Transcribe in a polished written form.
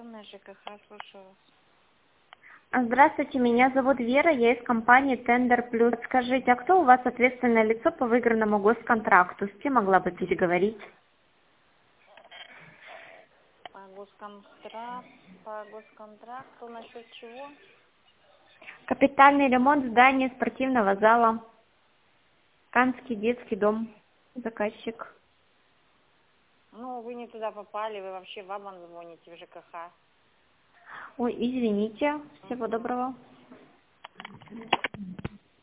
приемная ЖКХ, слушаю вас. Здравствуйте, меня зовут Вера, я из компании Тендер Плюс. Скажите, а кто у вас ответственное лицо по выигранному госконтракту? С кем могла бы переговорить? По госконтракту насчет чего? Капитальный ремонт здания спортивного зала. Канский детский дом. Заказчик. Ну, вы не туда попали, вы вообще в Абан звоните, в ЖКХ. Ой, извините. Всего доброго.